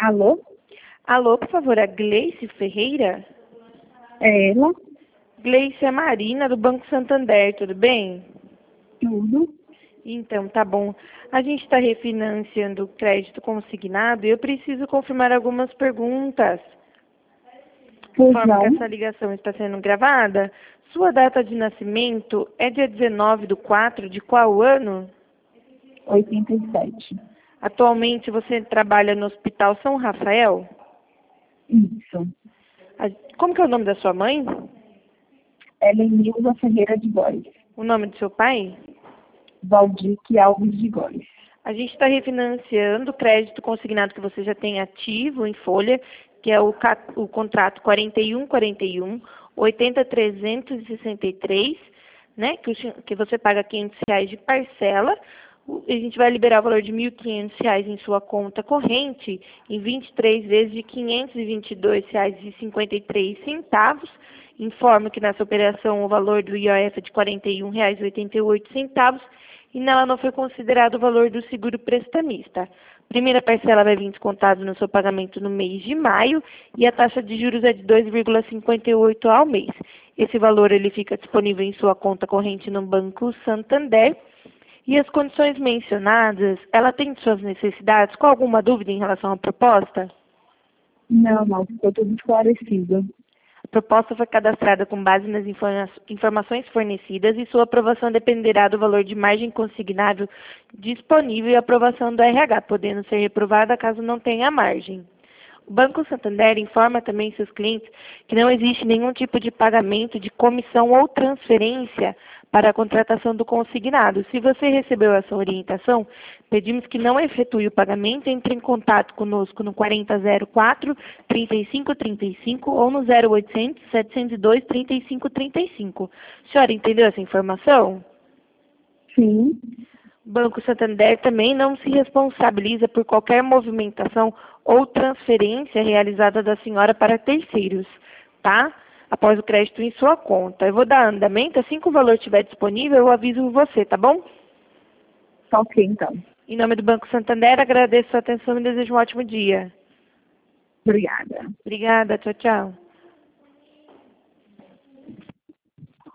Alô? Alô, por favor, a Gleice Ferreira? É ela? Gleice é Marina, do Banco Santander, tudo bem? Tudo? Então, tá bom. A gente está refinanciando o crédito consignado e eu preciso confirmar algumas perguntas. Pois Informo que não? essa ligação está sendo gravada. Sua data de nascimento é dia 19/4 de qual ano? 87. Atualmente você trabalha no Hospital São Rafael? Isso. Como que é o nome da sua mãe? Helenilza Ferreira de Góes. O nome do seu pai? Valdique Alves de Góes. A gente está refinanciando o crédito consignado que você já tem ativo em folha, que é o contrato 4141, 80.363, né? Que você paga R$ 500 de parcela. A gente vai liberar o valor de R$ 1.500 em sua conta corrente em 23 vezes de R$ 522,53. Informo que nessa operação o valor do IOF é de R$ 41,88 e nela não foi considerado o valor do seguro prestamista. Primeira parcela vai vir descontado no seu pagamento no mês de maio e a taxa de juros é de 2,58 ao mês. Esse valor ele fica disponível em sua conta corrente no Banco Santander. E as condições mencionadas, ela tem suas necessidades? Com alguma dúvida em relação à proposta? Não, ficou tudo esclarecido. A proposta foi cadastrada com base nas informações fornecidas e sua aprovação dependerá do valor de margem consignável disponível e aprovação do RH, podendo ser reprovada caso não tenha margem. O Banco Santander informa também seus clientes que não existe nenhum tipo de pagamento de comissão ou transferência para a contratação do consignado. Se você recebeu essa orientação, pedimos que não efetue o pagamento, entre em contato conosco no 4004-3535 ou no 0800-702-3535. Senhora, entendeu essa informação? Sim. O Banco Santander também não se responsabiliza por qualquer movimentação ou transferência realizada da senhora para terceiros, tá? Após o crédito em sua conta. Eu vou dar andamento, assim que o valor estiver disponível, eu aviso você, tá bom? Tá ok, então. Em nome do Banco Santander, agradeço a sua atenção e desejo um ótimo dia. Obrigada. Obrigada, tchau, tchau.